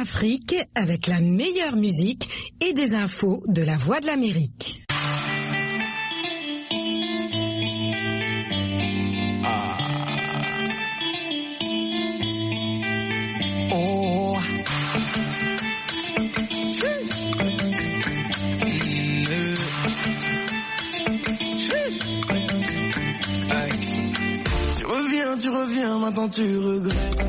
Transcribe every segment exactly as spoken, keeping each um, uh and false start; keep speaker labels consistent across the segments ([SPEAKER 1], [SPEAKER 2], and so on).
[SPEAKER 1] Afrique avec la meilleure musique et des infos de la Voix de l'Amérique.
[SPEAKER 2] Oh. Tu reviens, tu reviens, maintenant tu regrettes.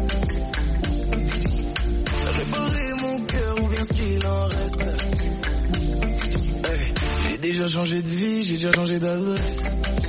[SPEAKER 2] Réparer mon cœur ou bien ce qu'il en reste. Hey, j'ai déjà changé de vie, j'ai déjà changé d'adresse.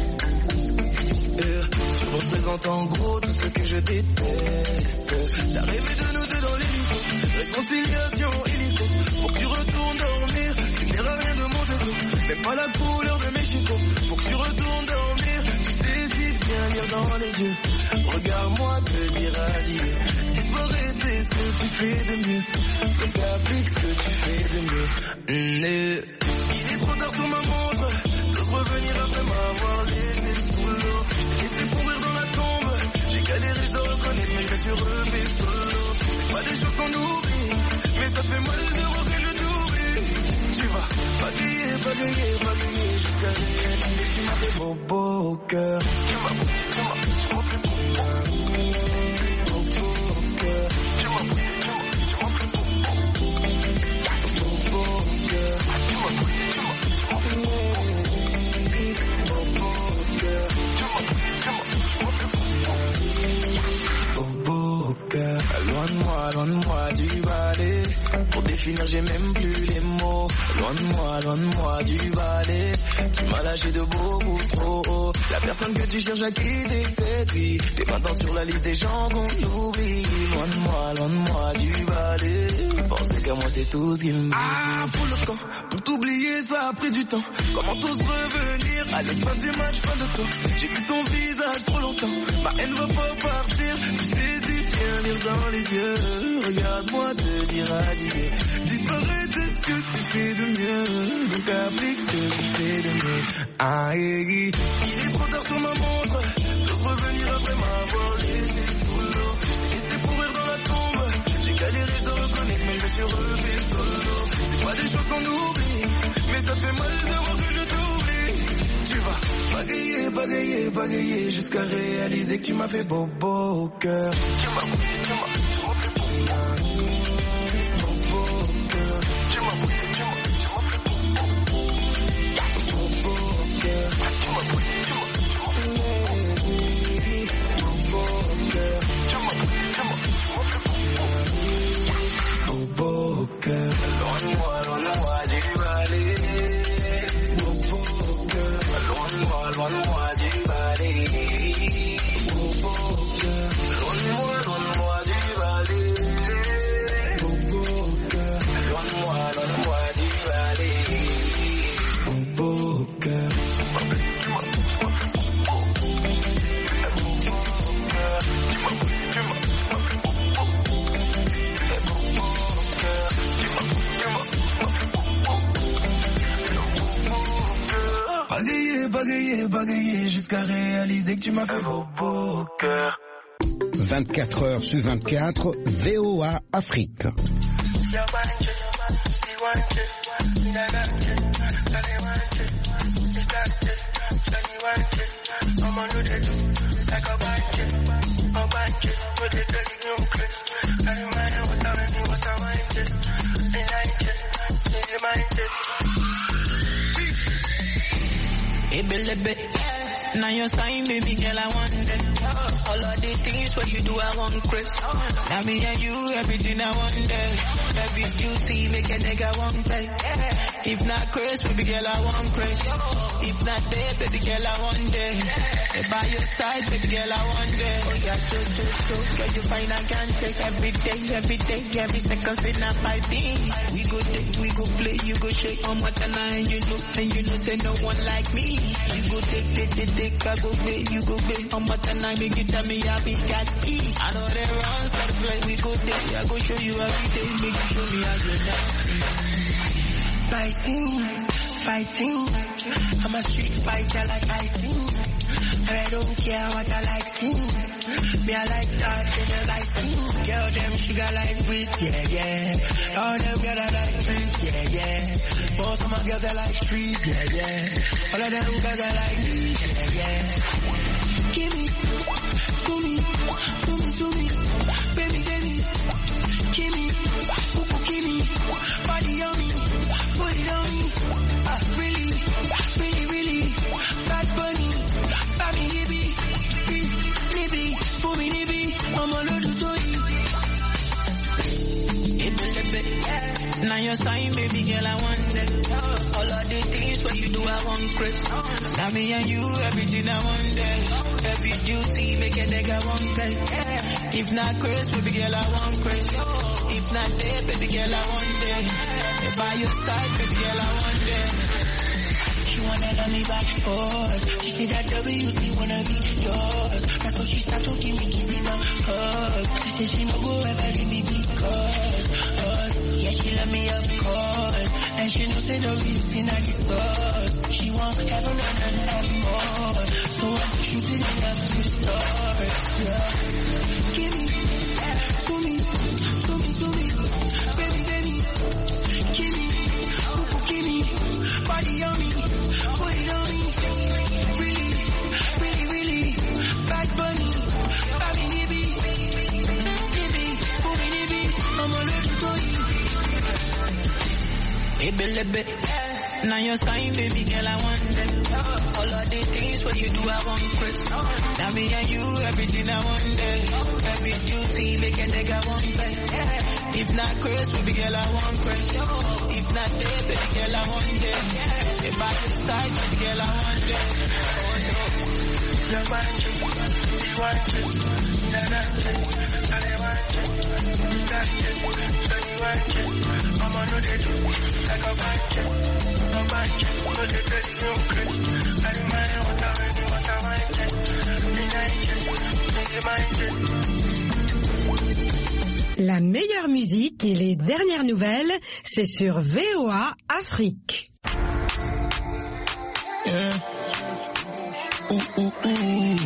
[SPEAKER 2] Yeah, tu représentes en gros tout ce que je déteste. L'arrivée de nous deux dans l'hélico, réconciliation illico. Pour que tu retournes dormir, tu verras rien de mon déco. Même pas la couleur de mes chicots. Pour que tu retournes dormir, tu sais si bien lire dans les yeux. Regarde-moi te dire adieu. Disparaître ce que tu fais de mieux. Donc applique ce que tu fais de mieux. Mmh. Il est trop tard sur ma montre. T'oses revenir après m'avoir laissé sous l'eau. Laissé pourrir dans la tombe. J'ai galéré, je dois reconnaître, mais je me suis refait solo. C'est pas des choses qu'on oublie, mais ça te fait mal de voir que je t'oublie. Tu vas bagayer, bagayer, bagayer jusqu'à réaliser. Tu m'as fait beau beau au cœur. Tu m'as, tu m'as, tu m'as fait beau loin de moi, loin de moi du balai. Pour définir j'ai même plus les mots. Loin de moi, loin de moi du balai. Tu m'as lâché de beaucoup trop haut. La personne que tu cherches à quitter c'est lui. T'es maintenant sur la liste des gens qu'on oublie. Loin de moi, loin de moi du balai. Penser qu'à moi c'est tout ce qu'il me dit. Ah, faut le temps, pour t'oublier ça a pris du temps. Comment t'oses revenir à la fin du match, pas de toi. J'ai vu ton visage trop longtemps. Ma haine va pas partir. Tu sais si bien lire dans les yeux. Regarde-moi te dire adieu. Disparaître c'est ce que tu fais de mieux. Donc applique ce que tu fais de mieux. Aïe, il est trop tard sur ma montre. T'oses revenir après m'avoir laissé sous l'eau. Laissé pourrir dans la tombe. J'ai galéré, je te reconnais, mais je me suis refait solo. C'est pas des choses qu'on oublie, mais ça te fait mal de voir que je t'oublie. Tu vas bagayer, bagayer, bagayer jusqu'à réaliser que tu m'as fait bobo au cœur. Tu m'as, tu m'as, tu m'as fait bobo au cœur. Tu m'as, tu m'as, tu m'as fait bobo au cœur. Tu m'as, tu m'as, tu m'as fait bobo au cœur. Tu m'as, tu m'as, tu m'as fait bobo au cœur. Loin de moi, loin de moi du balai. Bobo au cœur. Loin de moi, loin de moi du balai. Bobo au cœur. Loin de moi, loin de moi du balai. Bobo au cœur. Loin de moi, loin de moi du balai. Bobo au cœur. Bagayer, bagayer, bagayer jusqu'à réaliser que tu m'as fait bobo au cœur.
[SPEAKER 3] vingt-quatre heures sur vingt-quatre, V O A Afrique.
[SPEAKER 4] Hey, baby, now your sign, baby girl, I want it. All of the things what you do, I want Chris. Now me and you, everything I want there. Every beauty, make a nigga want pay. If not Chris, baby girl, I want Chris. If not there, baby girl, I want there. Hey, by your side, baby girl, I want there. Oh yeah, do, do, do, girl, you find I can take every day, every day, every second, spin up my thing. We go day, we go play, you go shake on what and I, you know, and you know, say no one like me. You go take, take, take, take, I go play, you go play on what and I, make you tell me I be Gatsby. I know they run, start play, we go day, I go show you every day, make you show me how you dance.
[SPEAKER 2] Fighting, fighting, I'm a street fighter like I sing.
[SPEAKER 5] And I don't care what I like skin. Me I like that in the light skin. Girl them sugar like whisk, yeah, yeah. All them girls I like drink, yeah, yeah. Most of my girls I like street, yeah, yeah. All of them girls I like me, yeah, yeah. Give me, to me, to me, to me, baby, baby. Give me, ooh, give me, body on me, put it on me. Ah, really, really, really, bad bunny, baby, nibby, nibby, for me, nibby, I'm a little toy.
[SPEAKER 4] Now your sign, baby girl, I want that. All of the things what you do, I want Chris. Now me and you, everything I want that. Every duty, make a nigga want that. If not Chris, baby girl, I want Chris. If not there, baby girl, I want that. By your side, baby girl, I want that.
[SPEAKER 5] She wanna love me back and forth. She said that W C wanna be yours. That's when she start to give me kisses and hugs. She said she no go ever leave me because us. Yeah, she love me of course. And she knows say the reason I discuss. She want heaven and earth and more. So I'm shooting it up to start. Yeah. Give me, to me, to me, to me, baby, baby. Give me, ooh, give me, body on me. Put it on me, really, really, really, bad bunny, baby, nibby, nibby, for me, nibby, I'm a little toy.
[SPEAKER 4] Baby, baby, now your sign, baby girl, I want that. All of the things what you do, I want Chris. Now me and you, everything I want that. Every duty, make a nigga want that. If not Chris, baby girl, I want Chris. If not there, baby girl, I want that. If I decide, baby girl, I want that.
[SPEAKER 5] You want it, you want it, you want it, I want it, you want it, so you want it. I'm on the do, like a bunch of, a bunch of, but the dirty no Chris. I remind what I want, what I want it, you like it, you mind it.
[SPEAKER 1] La meilleure musique et les dernières nouvelles, c'est sur V O A Afrique.
[SPEAKER 2] Yeah. Ouh, ouh, ouh.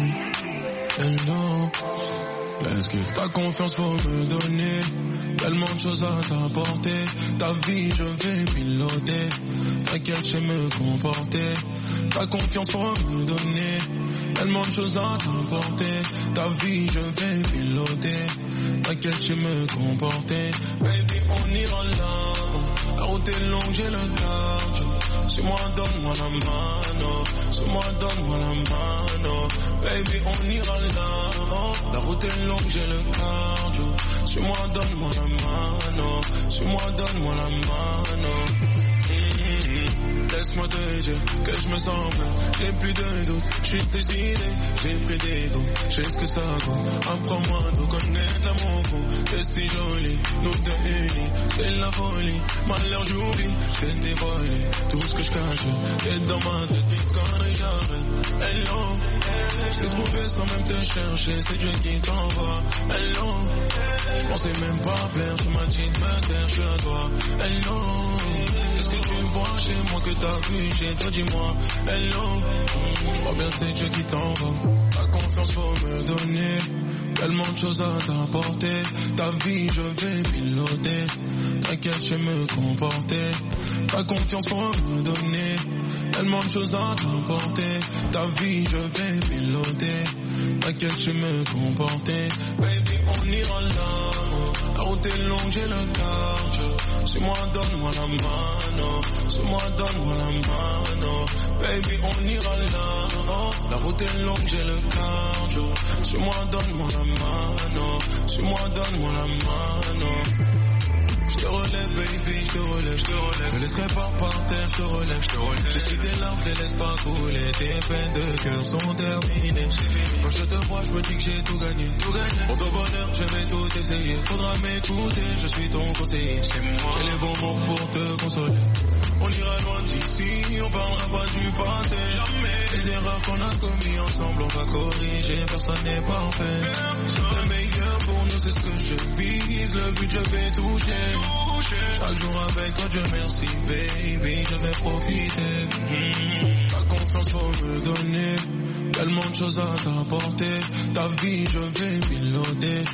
[SPEAKER 2] Hello. Let's get. Ta confiance faut me donner. Tellement de choses à t'apporter. Ta vie, je vais piloter. T'inquiète, je sais me comporter. Ta confiance faut me donner. Tellement de choses à t'apporter. Ta vie, je vais piloter. T'inquiète, je sais me comporter. Baby, on ira là. La route est longue, j'ai le cardio. Suis-moi, donne-moi la mano. Suis-moi, donne-moi la mano. Baby, on ira là. La route est longue, j'ai le cardio. Suis-moi, donne-moi la mano. Suis-moi, donne-moi la mano. Mm-hmm. Laisse-moi te dire que je me sens bien. J'ai plus de doute, je suis décidé. J'ai pris des goûts, je sais ce que ça vaut. Apprends-moi de connaître l'amour fou. T'es si jolie, nous deux unis. C'est la folie, malheur j'oublie. T'es dévoilé, tout ce que je cache. T'es dans ma tête, des conneries j'arrête. Hello, je t'ai trouvé sans même te chercher. C'est Dieu qui t'envoie. Hello, je pensais même pas plaire. Tu m'as dit de me taire, je suis à toi. Hello, qu'est-ce que tu vois chez moi que t'as vu, j'ai toi, dis-moi. Hello, je crois bien c'est Dieu qui t'envoie. Ta confiance faut me donner. Tellement de choses à t'apporter. Ta vie je vais piloter. T'inquiète, je sais me comporter. Ta confiance faut me donner. Tellement de choses à t'apporter. Ta vie je vais piloter. T'inquiète, je sais me comporter. Baby, on ira là. La route est longue, j'ai le cardio. Suis-moi, donne-moi la mano. Suis-moi, donne-moi la mano. Baby, on ira là. La route est longue, j'ai le cardio. Suis-moi, donne-moi la mano. Suis-moi, donne-moi la mano. Je te relève, baby, je te relève, je te relève. Je te laisserai pas par terre, je te relève, je te relève. J'essuie des larmes, je les laisse pas couler. Tes peines de cœur sont terminées. Quand je te vois, je me dis que j'ai tout gagné, tout gagné. Pour ton bonheur, je vais tout essayer. Faudra m'écouter, je suis ton conseiller. J'ai les bons mots pour te consoler. On ira loin d'ici, on parlera pas du passé. Jamais. Les erreurs qu'on a commis ensemble, on va corriger. Personne n'est parfait. Le meilleur pour nous, c'est ce que je vise. Le but, je vais toucher. Chaque jour avec toi, Dieu merci, baby, je vais profiter. Ta confiance faut me donner. tellement de choses à t'apporter. Ta vie, je vais piloter.